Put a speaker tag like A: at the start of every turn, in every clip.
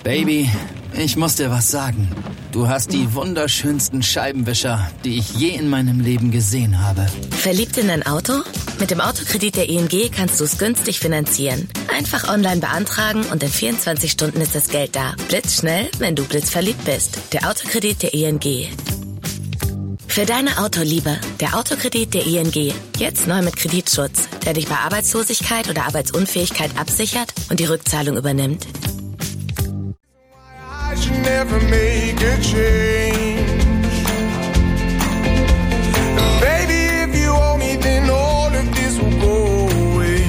A: Baby, ich muss dir was sagen. Du hast die wunderschönsten Scheibenwischer, die ich je in meinem Leben gesehen habe.
B: Verliebt in ein Auto? Mit dem Autokredit der ING kannst du es günstig finanzieren. Einfach online beantragen und in 24 Stunden ist das Geld da. Blitzschnell, wenn du blitzverliebt bist. Der Autokredit der ING. Für deine Autoliebe, der Autokredit der ING. Jetzt neu mit Kreditschutz, der dich bei Arbeitslosigkeit oder Arbeitsunfähigkeit absichert und die Rückzahlung übernimmt.
C: I should never make a change. And baby, if you owe me, then all of this will go away.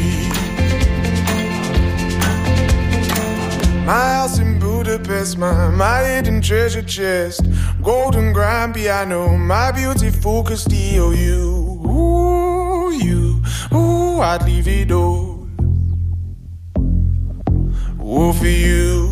C: My house in Budapest, my hidden treasure chest, golden grand piano, my beautiful Castillo. Ooh, I'd leave it all. Oh, for you.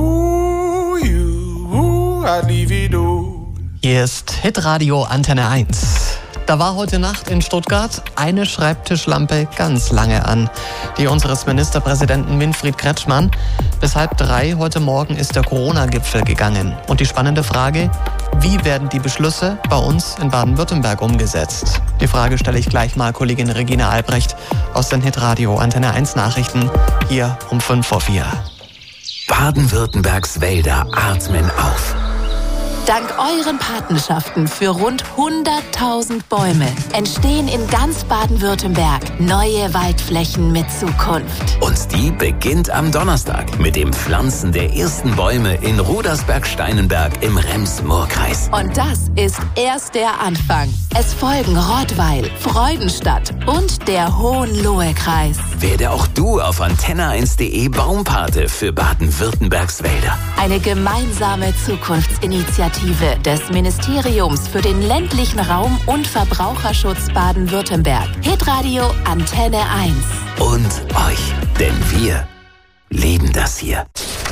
D: Hier ist Hitradio Antenne 1. Da war heute Nacht in Stuttgart eine Schreibtischlampe ganz lange an, die unseres Ministerpräsidenten Winfried Kretschmann. Bis 2:30 heute Morgen ist der Corona-Gipfel gegangen. Und die spannende Frage, wie werden die Beschlüsse bei uns in Baden-Württemberg umgesetzt? Die Frage stelle ich gleich mal Kollegin Regina Albrecht aus den Hitradio Antenne 1 Nachrichten hier um 3:55.
E: Baden-Württembergs Wälder atmen auf.
F: Dank euren Patenschaften für rund 100.000 Bäume entstehen in ganz Baden-Württemberg neue Waldflächen mit Zukunft.
E: Und die beginnt am Donnerstag mit dem Pflanzen der ersten Bäume in Rudersberg-Steinenberg im Rems-Murr-Kreis.
F: Und das ist erst der Anfang. Es folgen Rottweil, Freudenstadt und der Hohenlohe-Kreis.
E: Werde auch du auf antenne1.de Baumpate für Baden-Württembergs Wälder.
F: Eine gemeinsame Zukunftsinitiative des Ministeriums für den ländlichen Raum und Verbraucherschutz Baden-Württemberg. Hitradio Antenne 1.
E: Und euch, denn wir lieben das hier.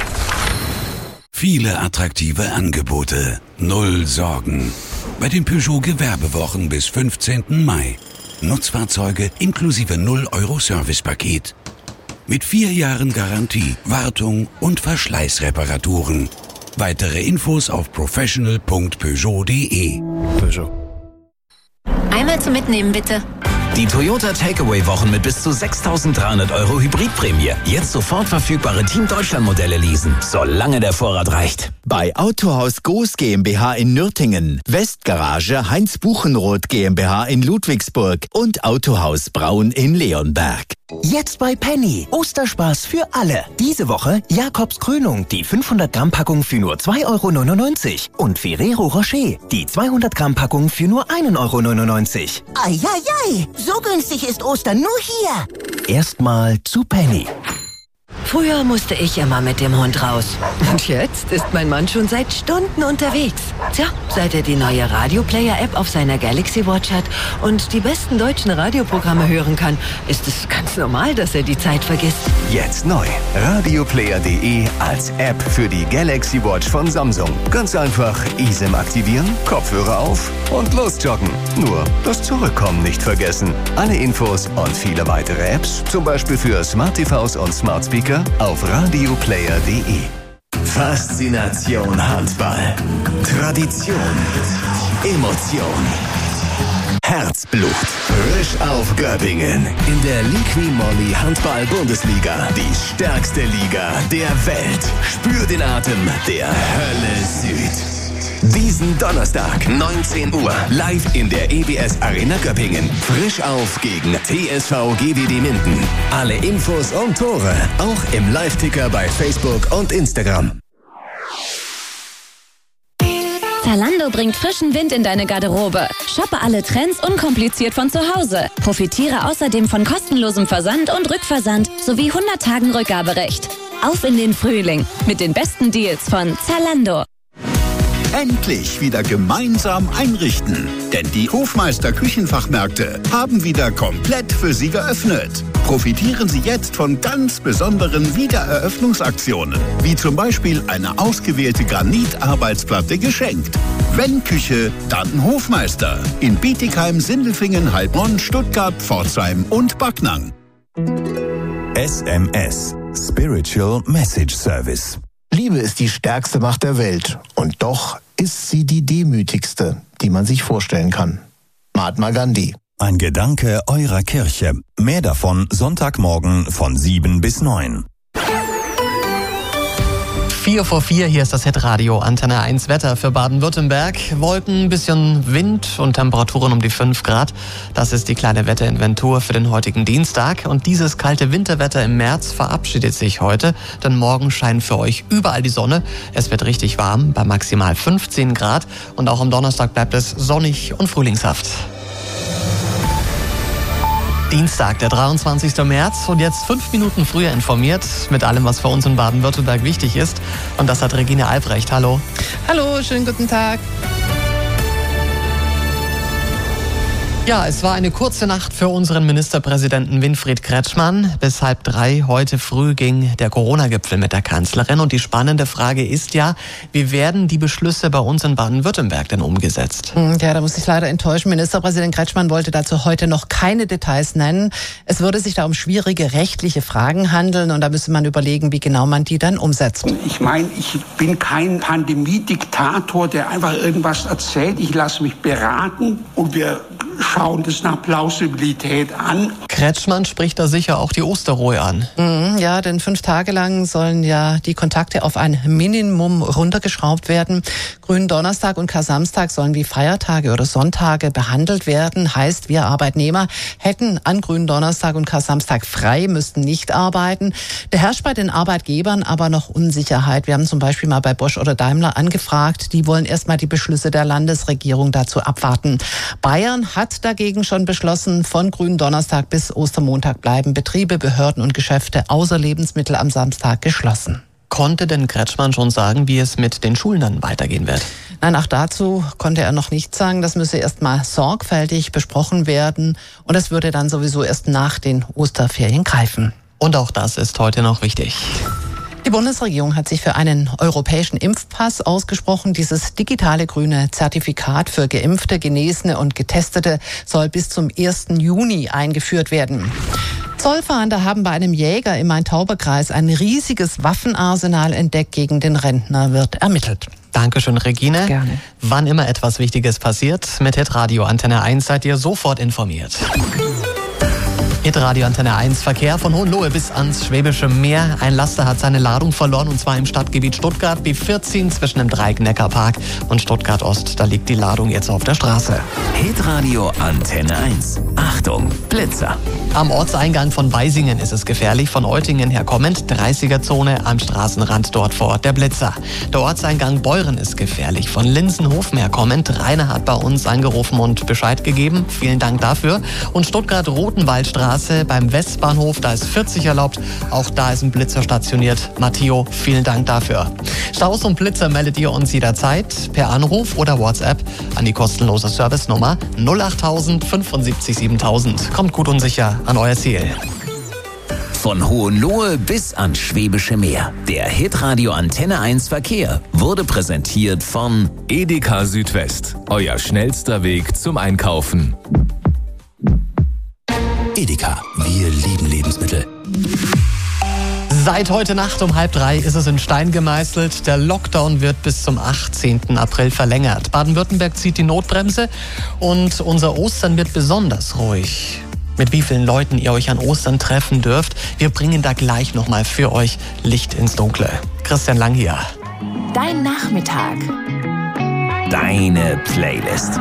G: Viele attraktive Angebote, null Sorgen. Bei den Peugeot Gewerbewochen bis 15. Mai. Nutzfahrzeuge inklusive 0 € Servicepaket. Mit 4 Jahren Garantie, Wartung und Verschleißreparaturen. Weitere Infos auf professional.peugeot.de.
H: Peugeot.
B: Einmal zum Mitnehmen, bitte.
E: Die Toyota Takeaway-Wochen mit bis zu 6.300 € Hybridprämie. Jetzt sofort verfügbare Team Deutschland-Modelle leasen, solange der Vorrat reicht.
I: Bei Autohaus Goos GmbH in Nürtingen, Westgarage Heinz Buchenroth GmbH in Ludwigsburg und Autohaus Braun in Leonberg.
J: Jetzt bei Penny. Osterspaß für alle. Diese Woche Jakobs Krönung, die 500 Gramm Packung für nur 2,99 € und Ferrero Rocher, die 200 Gramm Packung für nur 1,99 €.
K: Eieiei, so günstig ist Ostern nur hier.
J: Erstmal zu Penny.
L: Früher musste ich immer mit dem Hund raus. Und jetzt ist mein Mann schon seit Stunden unterwegs. Tja, seit er die neue Radio-Player-App auf seiner Galaxy Watch hat und die besten deutschen Radioprogramme hören kann, ist es ganz normal, dass er die Zeit vergisst.
M: Jetzt neu. Radioplayer.de als App für die Galaxy Watch von Samsung. Ganz einfach eSIM aktivieren, Kopfhörer auf und losjoggen. Nur das Zurückkommen nicht vergessen. Alle Infos und viele weitere Apps, zum Beispiel für Smart TVs und Smart Speaker, auf radioplayer.de.
E: Faszination Handball. Tradition. Emotion. Herzblut. Frisch auf Göppingen. In der Liqui Moly Handball-Bundesliga. Die stärkste Liga der Welt. Spür den Atem der Hölle Süd. Diesen Donnerstag, 19 Uhr, live in der EBS Arena Göppingen. Frisch auf gegen TSV GWD Minden. Alle Infos und Tore auch im Live-Ticker bei Facebook und Instagram.
N: Zalando bringt frischen Wind in deine Garderobe. Shoppe alle Trends unkompliziert von zu Hause. Profitiere außerdem von kostenlosem Versand und Rückversand sowie 100 Tagen Rückgaberecht. Auf in den Frühling mit den besten Deals von Zalando.
O: Endlich wieder gemeinsam einrichten. Denn die Hofmeister Küchenfachmärkte haben wieder komplett für Sie geöffnet. Profitieren Sie jetzt von ganz besonderen Wiedereröffnungsaktionen. Wie zum Beispiel eine ausgewählte Granitarbeitsplatte geschenkt. Wenn Küche, dann Hofmeister. In Bietigheim, Sindelfingen, Heilbronn, Stuttgart, Pforzheim und Backnang.
P: SMS. Spiritual Message Service.
H: Liebe ist die stärkste Macht der Welt und doch ist sie die demütigste, die man sich vorstellen kann. Mahatma Gandhi.
P: Ein Gedanke eurer Kirche. Mehr davon Sonntagmorgen von 7 bis 9.
D: 4:04, hier ist das Hitradio Antenne 1 Wetter für Baden-Württemberg. Wolken, bisschen Wind und Temperaturen um die 5 Grad. Das ist die kleine Wetterinventur für den heutigen Dienstag. Und dieses kalte Winterwetter im März verabschiedet sich heute, denn morgen scheint für euch überall die Sonne. Es wird richtig warm, bei maximal 15 Grad. Und auch am Donnerstag bleibt es sonnig und frühlingshaft. Dienstag, der 23. März und jetzt 5 Minuten früher informiert mit allem, was für uns in Baden-Württemberg wichtig ist. Und das hat Regine Albrecht. Hallo.
Q: Hallo, schönen guten Tag.
D: Ja, es war eine kurze Nacht für unseren Ministerpräsidenten Winfried Kretschmann. Bis 2:30 heute früh ging der Corona-Gipfel mit der Kanzlerin. Und die spannende Frage ist ja, wie werden die Beschlüsse bei uns in Baden-Württemberg denn umgesetzt?
Q: Ja, da muss ich leider enttäuschen. Ministerpräsident Kretschmann wollte dazu heute noch keine Details nennen. Es würde sich da um schwierige rechtliche Fragen handeln und da müsste man überlegen, wie genau man die dann umsetzt.
R: Ich meine, ich bin kein Pandemie-Diktator, der einfach irgendwas erzählt. Ich lasse mich beraten und wir schauen das nach Plausibilität an.
D: Kretschmann spricht da sicher auch die Osterruhe an.
Q: Ja, denn 5 Tage lang sollen ja die Kontakte auf ein Minimum runtergeschraubt werden. Gründonnerstag und Kar-Samstag sollen wie Feiertage oder Sonntage behandelt werden. Heißt, wir Arbeitnehmer hätten an Gründonnerstag und Kar-Samstag frei, müssten nicht arbeiten. Da herrscht bei den Arbeitgebern aber noch Unsicherheit. Wir haben zum Beispiel mal bei Bosch oder Daimler angefragt. Die wollen erstmal die Beschlüsse der Landesregierung dazu abwarten. Bayern hat dagegen schon beschlossen, von Gründonnerstag bis Ostermontag bleiben Betriebe, Behörden und Geschäfte außer Lebensmittel am Samstag geschlossen.
D: Konnte denn Kretschmann schon sagen, wie es mit den Schulen dann weitergehen wird?
Q: Nein, auch dazu konnte er noch nichts sagen. Das müsse erst mal sorgfältig besprochen werden und das würde dann sowieso erst nach den Osterferien greifen.
D: Und auch das ist heute noch wichtig.
Q: Die Bundesregierung hat sich für einen europäischen Impfpass ausgesprochen. Dieses digitale grüne Zertifikat für Geimpfte, Genesene und Getestete soll bis zum 1. Juni eingeführt werden. Zollfahnder haben bei einem Jäger im Main-Tauber-Kreis ein riesiges Waffenarsenal entdeckt. Gegen den Rentner wird ermittelt.
D: Dankeschön, Regine.
Q: Gerne.
D: Wann immer etwas Wichtiges passiert, mit Hitradio Antenne 1 seid ihr sofort informiert. Hitradio Antenne 1 Verkehr von Hohenlohe bis ans Schwäbische Meer. Ein Laster hat seine Ladung verloren und zwar im Stadtgebiet Stuttgart B14 zwischen dem Dreieck-Neckar-Park und Stuttgart Ost. Da liegt die Ladung jetzt auf der Straße.
E: Hitradio Antenne 1. Achtung, Blitzer.
D: Am Ortseingang von Beisingen ist es gefährlich. Von Eutingen her kommend, 30er-Zone am Straßenrand dort vor Ort der Blitzer. Der Ortseingang Beuren ist gefährlich. Von Linsenhofen her kommend, Rainer hat bei uns angerufen und Bescheid gegeben. Vielen Dank dafür. Und Stuttgart-Rotenwaldstraße beim Westbahnhof, da ist 40 erlaubt. Auch da ist ein Blitzer stationiert. Matteo, vielen Dank dafür. Staus und Blitzer meldet ihr uns jederzeit per Anruf oder WhatsApp an die kostenlose Servicenummer 08000 75 7000. Kommt gut und sicher an euer Ziel.
E: Von Hohenlohe bis ans Schwäbische Meer. Der Hitradio Antenne 1 Verkehr wurde präsentiert von
S: Edeka Südwest. Euer schnellster Weg zum Einkaufen.
E: Edeka, wir lieben Lebensmittel.
D: Seit heute Nacht um 2:30 ist es in Stein gemeißelt. Der Lockdown wird bis zum 18. April verlängert. Baden-Württemberg zieht die Notbremse und unser Ostern wird besonders ruhig. Mit wie vielen Leuten ihr euch an Ostern treffen dürft, wir bringen da gleich nochmal für euch Licht ins Dunkle. Christian Lang hier.
F: Dein Nachmittag.
E: Deine Playlist.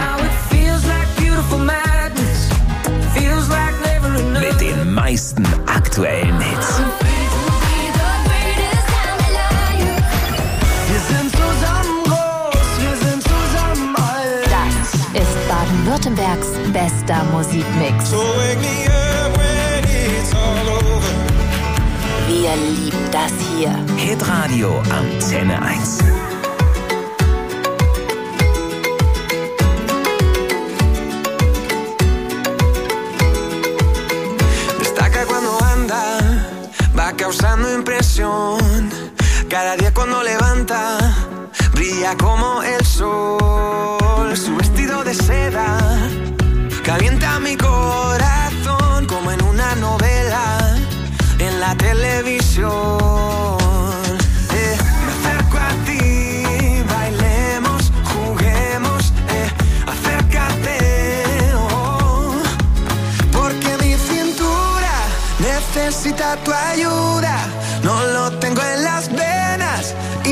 E: Mit den meisten aktuellen Hits.
F: Wir sind zusammen groß, wir sind zusammen alt. Das ist Baden-Württembergs bester Musikmix. Wir lieben das hier.
E: Hitradio Antenne 1.
T: Va causando impresión. Cada día cuando levanta, brilla como el sol. Su vestido de seda calienta mi corazón como en una novela en la televisión. necesita tu ayuda. No lo tengo en las venas y